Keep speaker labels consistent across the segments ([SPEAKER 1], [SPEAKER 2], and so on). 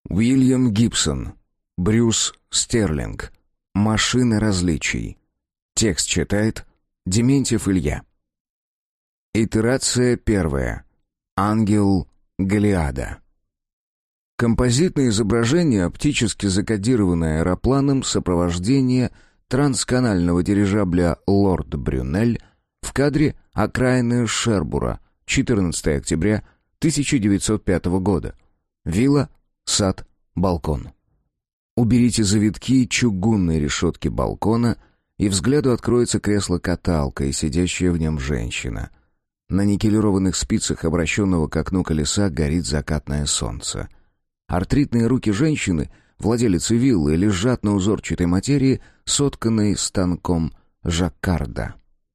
[SPEAKER 1] Уильям Гибсон. Брюс Стерлинг. «Машины различий». Текст читает Дементьев Илья. Итерация первая. Ангел Голиада. Композитное изображение, оптически закодированное аэропланом сопровождения трансканального дирижабля «Лорд Брюнель», в кадре окраины Шербура, 14 октября 1905 года. Вилла, сад, балкон. Уберите завитки чугунной решетки балкона, и взгляду откроется кресло-каталка и сидящая в нем женщина. На никелированных спицах обращенного к окну колеса горит закатное солнце. Артритные руки женщины, владелицы виллы, лежат на узорчатой материи, сотканной станком жаккарда.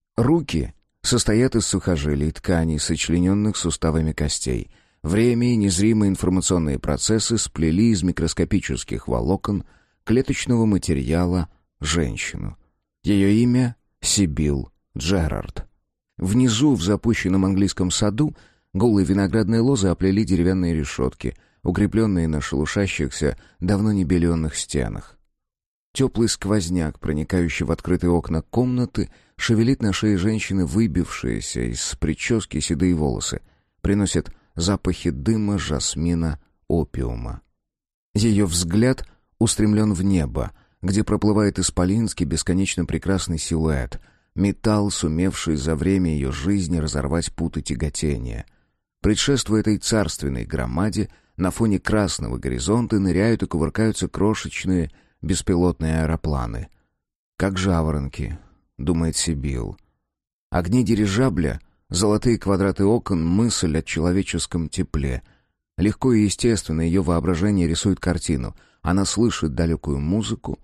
[SPEAKER 1] Руки состоят из сухожилий, тканей, сочлененных суставами костей. Время и незримые информационные процессы сплели из микроскопических волокон клеточного материала женщину. Ее имя — Сибил Джерард. Внизу, в запущенном английском саду, голые виноградные лозы оплели деревянные решетки, укрепленные на шелушащихся, давно не беленых стенах. Теплый сквозняк, проникающий в открытые окна комнаты, шевелит на шее женщины выбившиеся из прически седые волосы, приносит запахи дыма, жасмина, опиума. Ее взгляд устремлен в небо, где проплывает исполинский, бесконечно прекрасный силуэт, металл, сумевший за время ее жизни разорвать путы тяготения. Предшествуя этой царственной громаде, на фоне красного горизонта ныряют и кувыркаются крошечные беспилотные аэропланы. «Как жаворонки», — думает Сибил. Огни дирижабля, золотые квадраты окон, мысль о человеческом тепле. Легко и естественно ее воображение рисует картину. Она слышит далекую музыку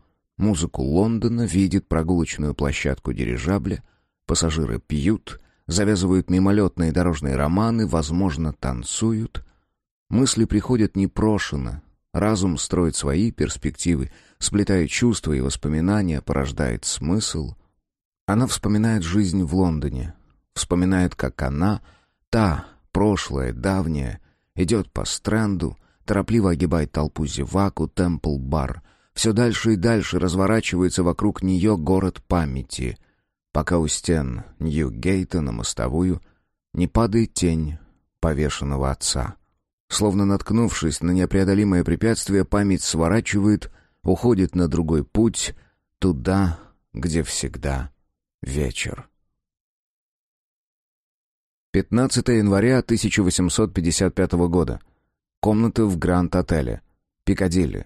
[SPEAKER 1] Лондона, видит прогулочную площадку дирижабля. Пассажиры пьют, завязывают мимолетные дорожные романы, возможно, танцуют. Мысли приходят непрошено. Разум строит свои перспективы, сплетает чувства и воспоминания, порождает смысл. Она вспоминает жизнь в Лондоне. Вспоминает, как она, та, прошлое, давнее, идет по Стрэнду, торопливо огибает толпу зевак у Темпл-бар. Все дальше и дальше разворачивается вокруг нее город памяти, пока у стен Нью-Гейта на мостовую не падает тень повешенного отца. Словно наткнувшись на непреодолимое препятствие, память сворачивает, уходит на другой путь, туда, где всегда вечер. 15 января 1855 года. Комната в Гранд-отеле. Пикадилли.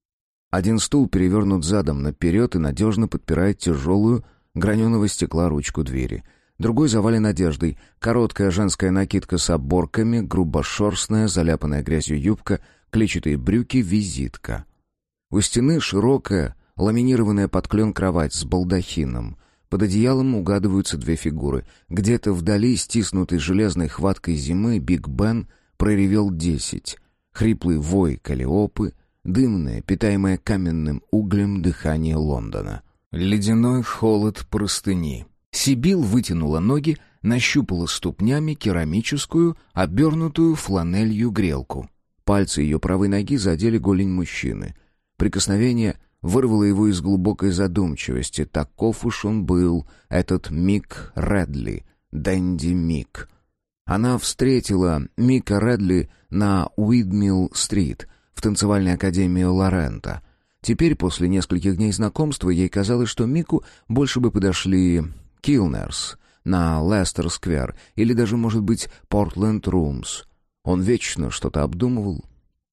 [SPEAKER 1] Один стул перевернут задом наперед и надежно подпирает тяжелую граненого стекла ручку двери. Другой завален одеждой. Короткая женская накидка с оборками, грубошерстная, заляпанная грязью юбка, клетчатые брюки, визитка. У стены широкая, ламинированная под клен кровать с балдахином. Под одеялом угадываются две фигуры. Где-то вдали, стиснутый железной хваткой зимы, Биг Бен проревел 10. Хриплый вой Каллиопы, дымное, питаемое каменным углем дыхание Лондона. Ледяной холод простыни. Сибил вытянула ноги, нащупала ступнями керамическую, обернутую фланелью грелку. Пальцы ее правой ноги задели голень мужчины. Прикосновение вырвало его из глубокой задумчивости. Таков уж он был, этот Мик Рэдли, Дэнди Мик. Она встретила Мика Рэдли на Уидмилл-стрит, в танцевальной академии Лорента. Теперь, после нескольких дней знакомства, ей казалось, что Мику больше бы подошли Килнерс на Лестер-сквер или даже, может быть, Портленд-румс. Он вечно что-то обдумывал,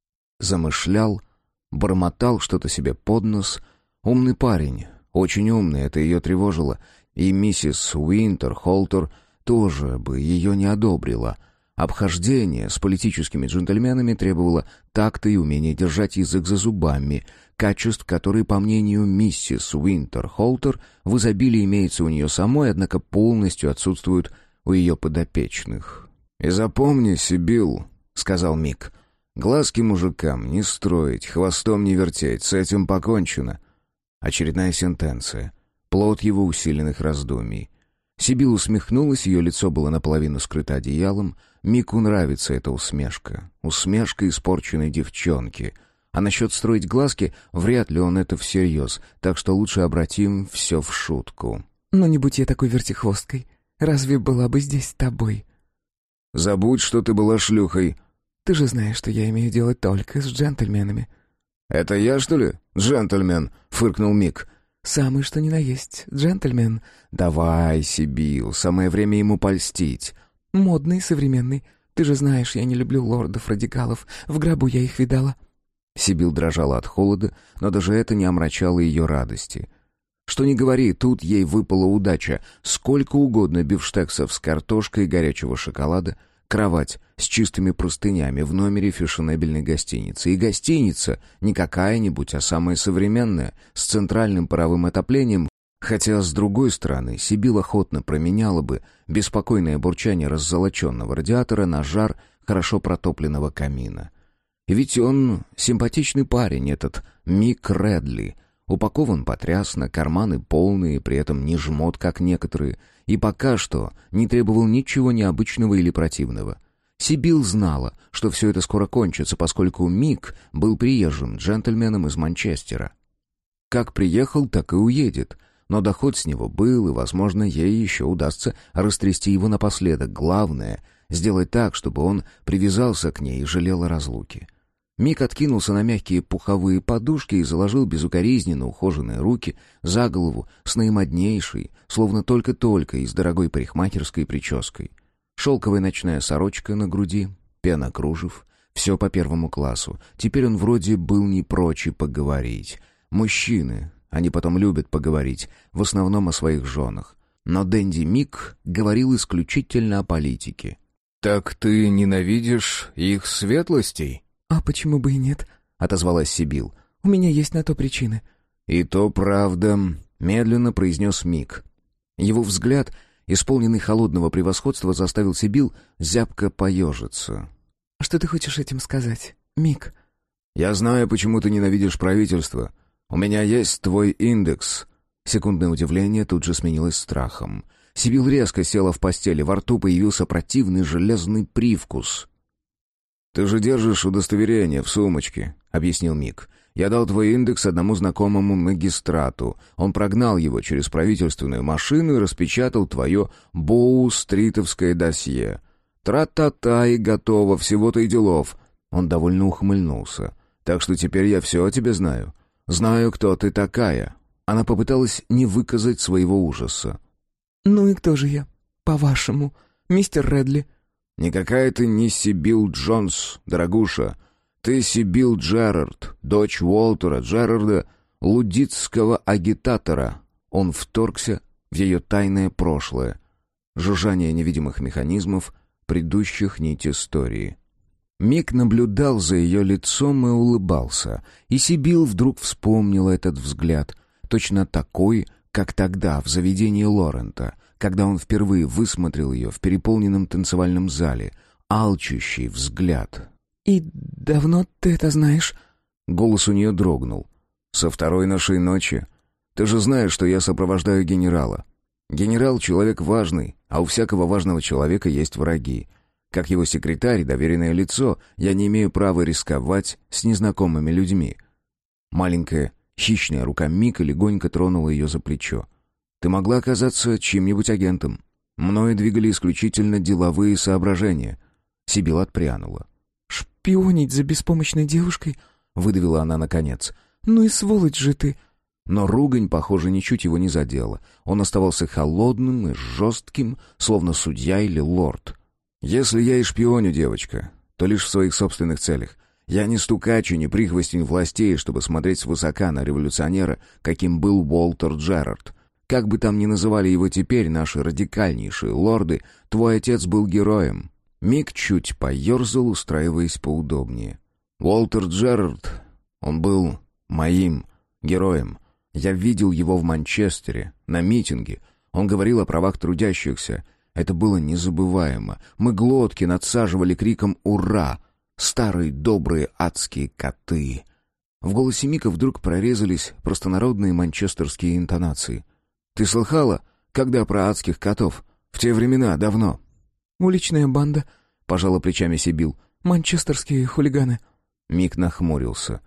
[SPEAKER 1] замышлял, бормотал что-то себе под нос. Умный парень, очень умный, это ее тревожило. И миссис Уинтерхолтер тоже бы ее не одобрила. Обхождение с политическими джентльменами требовало такта и умения держать язык за зубами, качеств, которые, по мнению миссис Уинтерхолтер, в изобилии имеются у нее самой, однако полностью отсутствуют у ее подопечных. «И запомни, Сибил», — сказал Мик, — «глазки мужикам не строить, хвостом не вертеть, с этим покончено». Очередная сентенция, плод его усиленных раздумий. Сибил усмехнулась, ее лицо было наполовину скрыто одеялом. Мику нравится эта усмешка. Усмешка испорченной девчонки. А насчет строить глазки, вряд ли он это всерьез, так что лучше обратим все в шутку.
[SPEAKER 2] «Но не будь я такой вертихвосткой. Разве была бы здесь с тобой?»
[SPEAKER 1] «Забудь, что ты была шлюхой».
[SPEAKER 2] «Ты же знаешь, что я имею дело только с джентльменами».
[SPEAKER 1] «Это я, что ли, джентльмен?» — фыркнул Мик.
[SPEAKER 2] «Самый что ни на есть, джентльмен».
[SPEAKER 1] «Давай, Сибил, самое время ему польстить».
[SPEAKER 2] «Модный, современный. Ты же знаешь, я не люблю лордов-радикалов. В гробу я их видала».
[SPEAKER 1] Сибил дрожала от холода, но даже это не омрачало ее радости. Что ни говори, тут ей выпала удача. Сколько угодно бифштексов с картошкой и горячего шоколада, кровать с чистыми простынями в номере фешенебельной гостиницы. И гостиница не какая-нибудь, а самая современная, с центральным паровым отоплением, хотя, с другой стороны, Сибил охотно променяла бы беспокойное бурчание раззолоченного радиатора на жар хорошо протопленного камина. И ведь он симпатичный парень, этот Мик Редли. Упакован потрясно, карманы полные, при этом не жмот, как некоторые, и пока что не требовал ничего необычного или противного. Сибил знала, что все это скоро кончится, поскольку Мик был приезжим джентльменом из Манчестера. Как приехал, так и уедет, но доход с него был, и, возможно, ей еще удастся растрясти его напоследок. Главное — сделать так, чтобы он привязался к ней и жалел о разлуке. Мик откинулся на мягкие пуховые подушки и заложил безукоризненно ухоженные руки за голову с наимоднейшей, словно только-только из дорогой парикмахерской прической. Шелковая ночная сорочка на груди, пена кружев, все по первому классу. Теперь он вроде был не прочь и поговорить. Мужчины, они потом любят поговорить, в основном о своих женах. Но Дэнди Мик говорил исключительно о политике. «Так ты ненавидишь их светлостей?»
[SPEAKER 2] «А почему бы и нет?» — отозвалась Сибил. «У меня есть на то причины».
[SPEAKER 1] «И то правда», — медленно произнес Мик. Его взгляд, исполненный холодного превосходства, заставил Сибил зябко поежиться.
[SPEAKER 2] «Что ты хочешь этим сказать, Мик?»
[SPEAKER 1] «Я знаю, почему ты ненавидишь правительство. У меня есть твой индекс». Секундное удивление тут же сменилось страхом. Сибил резко села в постели, во рту появился противный железный привкус. «Ты же держишь удостоверение в сумочке», — объяснил Мик. «Я дал твой индекс одному знакомому магистрату. Он прогнал его через правительственную машину и распечатал твое Боу-стритовское досье. Тра-та-та, и готово, всего-то и делов». Он довольно ухмыльнулся. «Так что теперь я все о тебе знаю. Знаю, кто ты такая». Она попыталась не выказать своего ужаса.
[SPEAKER 2] «Ну и кто же я, по-вашему, мистер Редли?»
[SPEAKER 1] «Никакая ты не Сибил Джонс, дорогуша. Ты Сибил Джерард, дочь Уолтера Джерарда, луддитского агитатора». Он вторгся в ее тайное прошлое. Жужжание невидимых механизмов, предыдущих нить истории. Мик наблюдал за ее лицом и улыбался, и Сибил вдруг вспомнила этот взгляд, точно такой, как тогда в заведении Лорента, когда он впервые высмотрел ее в переполненном танцевальном зале. Алчущий взгляд.
[SPEAKER 2] «И давно ты это знаешь?»
[SPEAKER 1] Голос у нее дрогнул. «Со второй нашей ночи. Ты же знаешь, что я сопровождаю генерала. Генерал — человек важный, а у всякого важного человека есть враги. Как его секретарь, доверенное лицо, я не имею права рисковать с незнакомыми людьми». Маленькая, хищная рука Мика легонько тронула ее за плечо. «Ты могла оказаться чьим-нибудь агентом. Мною двигали исключительно деловые соображения». Сибил отпрянула.
[SPEAKER 2] «Шпионить за беспомощной девушкой?» — выдавила она наконец. «Ну и сволочь же ты!»
[SPEAKER 1] Но ругань, похоже, ничуть его не задела. Он оставался холодным и жестким, словно судья или лорд. «Если я и шпионю, девочка, то лишь в своих собственных целях. Я не стукач и не прихвостень властей, чтобы смотреть свысока на революционера, каким был Уолтер Джерард. Как бы там ни называли его теперь наши радикальнейшие лорды, твой отец был героем». Мик чуть поерзал, устраиваясь поудобнее. «Уолтер Джерард, он был моим героем. Я видел его в Манчестере, на митинге. Он говорил о правах трудящихся. Это было незабываемо. Мы глотки надсаживали криком «Ура!» Старые добрые адские коты». В голосе Мика вдруг прорезались простонародные манчестерские интонации. «Ты слыхала, когда про адских котов? В те времена, давно».
[SPEAKER 2] «Уличная банда», — пожала плечами Сибил. «Манчестерские хулиганы».
[SPEAKER 1] Мик нахмурился.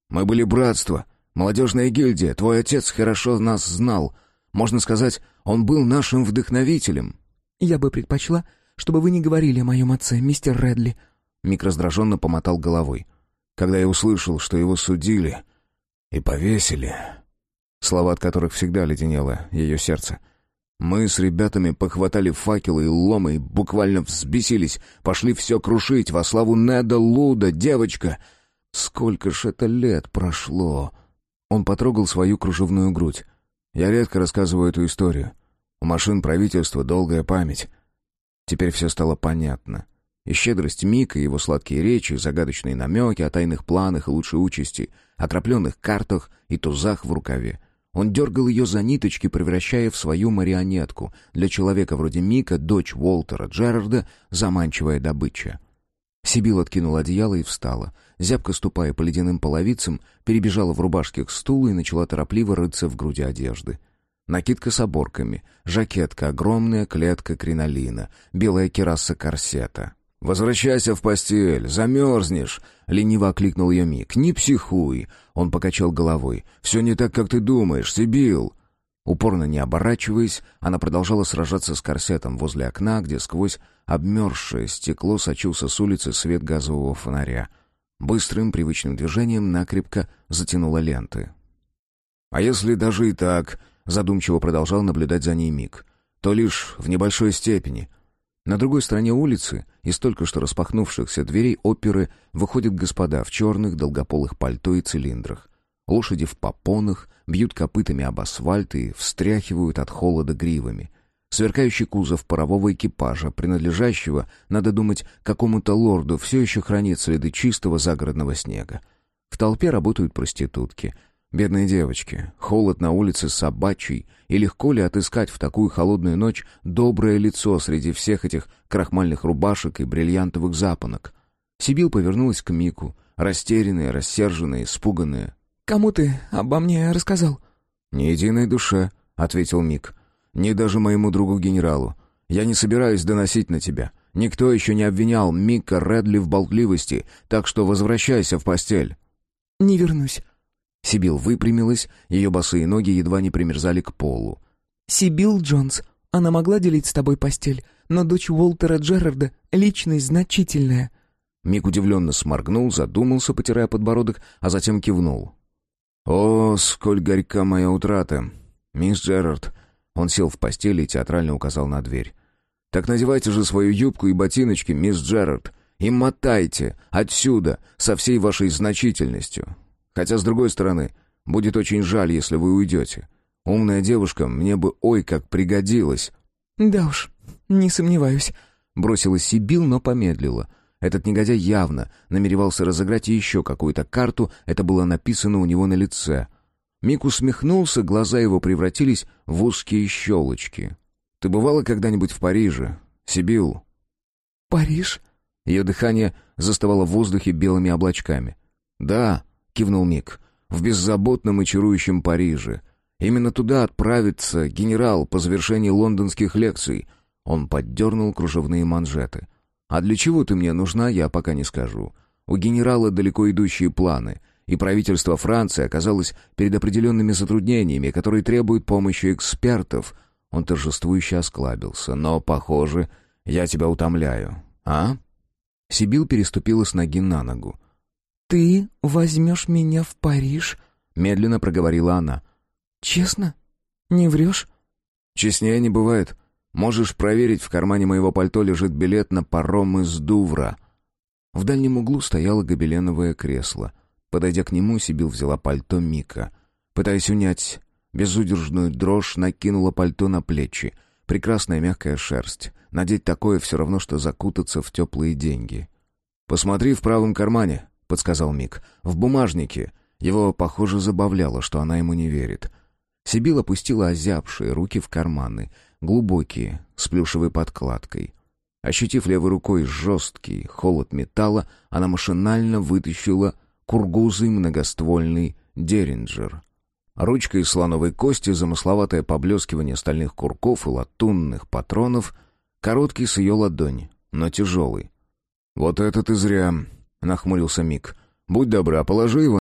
[SPEAKER 1] Мы были братство, молодежная гильдия, твой отец хорошо нас знал. Можно сказать, он был нашим вдохновителем».
[SPEAKER 2] «Я бы предпочла, чтобы вы не говорили о моем отце, мистер Редли».
[SPEAKER 1] Мик раздраженно помотал головой. «Когда я услышал, что его судили и повесили...» Слова, от которых всегда леденело ее сердце. «Мы с ребятами похватали факелы и ломы и буквально взбесились, пошли все крушить во славу Неда Луда, девочка! Сколько ж это лет прошло!» Он потрогал свою кружевную грудь. «Я редко рассказываю эту историю. У машин правительства долгая память». Теперь все стало понятно. И щедрость Мика, его сладкие речи, загадочные намеки о тайных планах и лучшей участи, о тропленных картах и тузах в рукаве. Он дергал ее за ниточки, превращая в свою марионетку. Для человека вроде Мика, дочь Уолтера Джерарда, заманчивая добыча. Сибил откинула одеяло и встала. Зябко ступая по ледяным половицам, перебежала в рубашке к стулу и начала торопливо рыться в груди одежды. Накидка с оборками, жакетка, огромная клетка кринолина, белая кираса корсета. «Возвращайся в постель, замерзнешь!» — лениво окликнул ее Мик. «Не психуй!» — он покачал головой. «Все не так, как ты думаешь, Сибил!» Упорно не оборачиваясь, она продолжала сражаться с корсетом возле окна, где сквозь обмерзшее стекло сочился с улицы свет газового фонаря. Быстрым, привычным движением накрепко затянула ленты. «А если даже и так...» — задумчиво продолжал наблюдать за ней Мик. «То лишь в небольшой степени...» На другой стороне улицы, из только что распахнувшихся дверей оперы, выходят господа в черных долгополых пальто и цилиндрах. Лошади в попонах бьют копытами об асфальт и встряхивают от холода гривами. Сверкающий кузов парового экипажа, принадлежащего, надо думать, какому-то лорду, все еще хранит следы чистого загородного снега. В толпе работают проститутки. Бедные девочки, холод на улице собачий, и легко ли отыскать в такую холодную ночь доброе лицо среди всех этих крахмальных рубашек и бриллиантовых запонок? Сибил повернулась к Мику, растерянная, рассерженная, испуганная.
[SPEAKER 2] «Кому ты обо мне рассказал?»
[SPEAKER 1] «Ни единой душе», — ответил Мик. «Ни даже моему другу-генералу. Я не собираюсь доносить на тебя. Никто еще не обвинял Мика Редли в болтливости, так что возвращайся в постель».
[SPEAKER 2] «Не вернусь».
[SPEAKER 1] Сибил выпрямилась, ее босые ноги едва не примерзали к полу.
[SPEAKER 2] «Сибил Джонс, она могла делить с тобой постель, но дочь Уолтера Джерарда — личность значительная».
[SPEAKER 1] Мик удивленно сморгнул, задумался, потирая подбородок, а затем кивнул. «О, сколь горька моя утрата! Мисс Джерард!» Он сел в постели и театрально указал на дверь. «Так надевайте же свою юбку и ботиночки, мисс Джерард, и мотайте отсюда со всей вашей значительностью. Хотя, с другой стороны, будет очень жаль, если вы уйдете. Умная девушка мне бы ой как пригодилась».
[SPEAKER 2] «Да уж, не сомневаюсь»,
[SPEAKER 1] — бросила Сибил, но помедлила. Этот негодяй явно намеревался разыграть еще какую-то карту, это было написано у него на лице. Мик усмехнулся, глаза его превратились в узкие щелочки. «Ты бывала когда-нибудь в Париже, Сибил?»
[SPEAKER 2] «Париж?»
[SPEAKER 1] Ее дыхание застывало в воздухе белыми облачками. «Да», — кивнул Мик, — «в беззаботном и чарующем Париже. Именно туда отправится генерал по завершении лондонских лекций». Он поддернул кружевные манжеты. «А для чего ты мне нужна, я пока не скажу. У генерала далеко идущие планы, и правительство Франции оказалось перед определенными затруднениями, которые требуют помощи экспертов». Он торжествующе осклабился. «Но, похоже, я тебя утомляю. А?» Сибил переступила с ноги на ногу.
[SPEAKER 2] «Ты возьмешь меня в Париж?»
[SPEAKER 1] — медленно проговорила она.
[SPEAKER 2] «Честно? Не врешь?»
[SPEAKER 1] «Честнее не бывает. Можешь проверить, в кармане моего пальто лежит билет на паром из Дувра». В дальнем углу стояло гобеленовое кресло. Подойдя к нему, Сибил взяла пальто Мика. Пытаясь унять безудержную дрожь, накинула пальто на плечи. Прекрасная мягкая шерсть. Надеть такое все равно, что закутаться в теплые деньги. «Посмотри в правом кармане», — подсказал Мик. «В бумажнике». Его, похоже, забавляло, что она ему не верит. Сибил опустила озябшие руки в карманы, глубокие, с плюшевой подкладкой. Ощутив левой рукой жесткий холод металла, она машинально вытащила кургузый многоствольный Деринджер. Ручка из слоновой кости, замысловатое поблескивание стальных курков и латунных патронов, короткий с ее ладонь, но тяжелый. «Вот это ты зря», — нахмурился Мик. «Будь добра, положи его